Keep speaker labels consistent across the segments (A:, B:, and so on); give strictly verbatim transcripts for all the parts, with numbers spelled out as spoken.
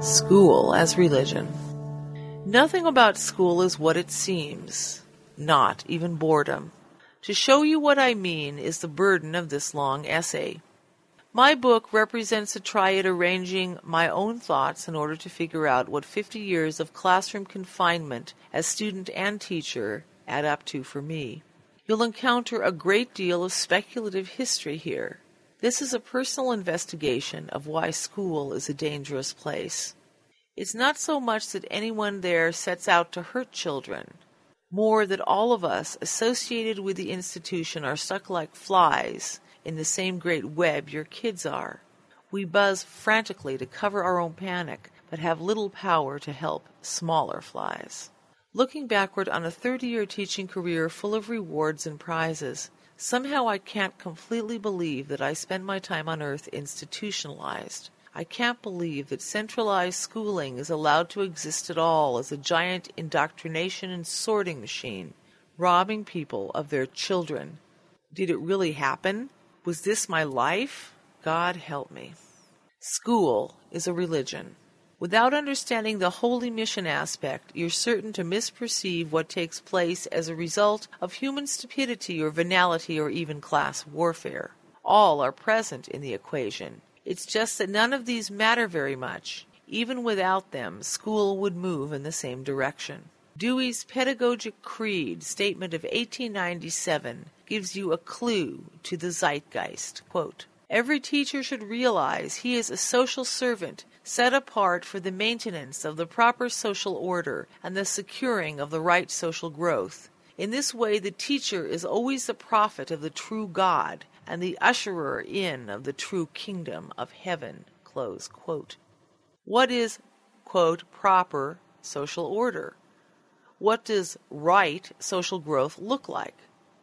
A: School as religion. Nothing about school is what it seems, not even boredom. To show you what I mean is the burden of this long essay. My book represents a try at arranging my own thoughts in order to figure out what fifty years of classroom confinement as student and teacher add up to for me. You'll encounter a great deal of speculative history here. This is a personal investigation of why school is a dangerous place. It's not so much that anyone there sets out to hurt children, more that all of us associated with the institution are stuck like flies in the same great web your kids are. We buzz frantically to cover our own panic, but have little power to help smaller flies. Looking backward on a thirty-year teaching career full of rewards and prizes, somehow I can't completely believe that I spend my time on earth institutionalized. I can't believe that centralized schooling is allowed to exist at all as a giant indoctrination and sorting machine, robbing people of their children. Did it really happen? Was this my life? God help me. School is a religion. Without understanding the holy mission aspect, you're certain to misperceive what takes place as a result of human stupidity or venality or even class warfare. All are present in the equation. It's just that none of these matter very much. Even without them, school would move in the same direction. Dewey's Pedagogic Creed statement of eighteen ninety-seven gives you a clue to the zeitgeist. Quote, "Every teacher should realize he is a social servant set apart for the maintenance of the proper social order and the securing of the right social growth. In this way, the teacher is always the prophet of the true God and the usherer in of the true kingdom of heaven." Close quote. What is, quote, proper social order? What does right social growth look like?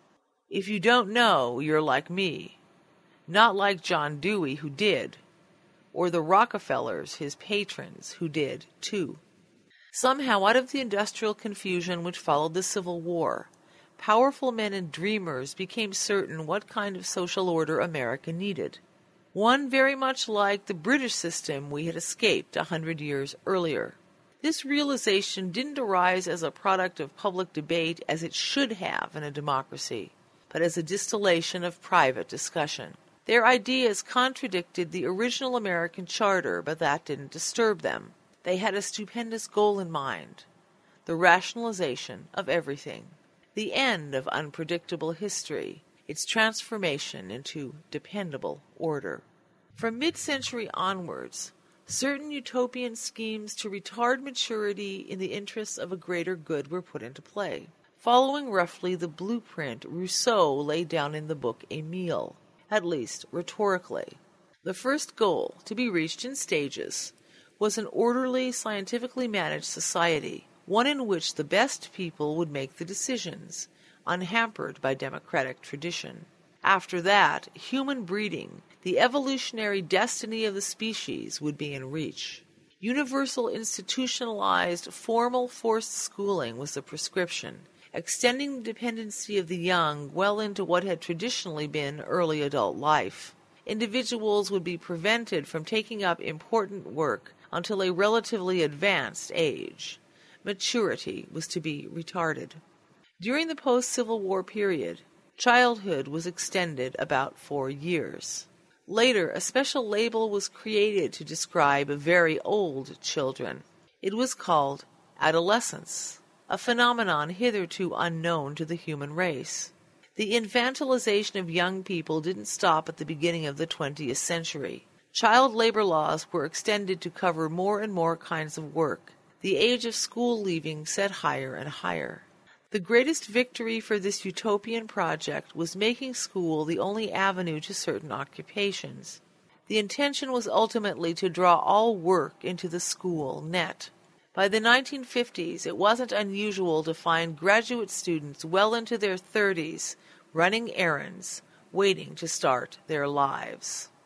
A: If you don't know, you're like me. Not like John Dewey, who did, or the Rockefellers, his patrons, who did, too. Somehow, out of the industrial confusion which followed the Civil War, powerful men and dreamers became certain what kind of social order America needed. One very much like the British system we had escaped a hundred years earlier. This realization didn't arise as a product of public debate as it should have in a democracy, but as a distillation of private discussion. Their ideas contradicted the original American charter, but that didn't disturb them. They had a stupendous goal in mind, the rationalization of everything, the end of unpredictable history, its transformation into dependable order. From mid-century onwards, certain utopian schemes to retard maturity in the interests of a greater good were put into play, following roughly the blueprint Rousseau laid down in the book Emile. At least rhetorically. The first goal, to be reached in stages, was an orderly, scientifically managed society, one in which the best people would make the decisions, unhampered by democratic tradition. After that, human breeding, the evolutionary destiny of the species, would be in reach. Universal institutionalized, formal forced schooling was the prescription, extending the dependency of the young well into what had traditionally been early adult life. Individuals would be prevented from taking up important work until a relatively advanced age. Maturity was to be retarded. During the post-Civil War period, childhood was extended about four years. Later, a special label was created to describe very old children. It was called adolescence, a phenomenon hitherto unknown to the human race. The infantilization of young people didn't stop at the beginning of the twentieth century. Child labor laws were extended to cover more and more kinds of work. The age of school leaving set higher and higher. The greatest victory for this utopian project was making school the only avenue to certain occupations. The intention was ultimately to draw all work into the school net. By the nineteen fifties, it wasn't unusual to find graduate students well into their thirties running errands, waiting to start their lives.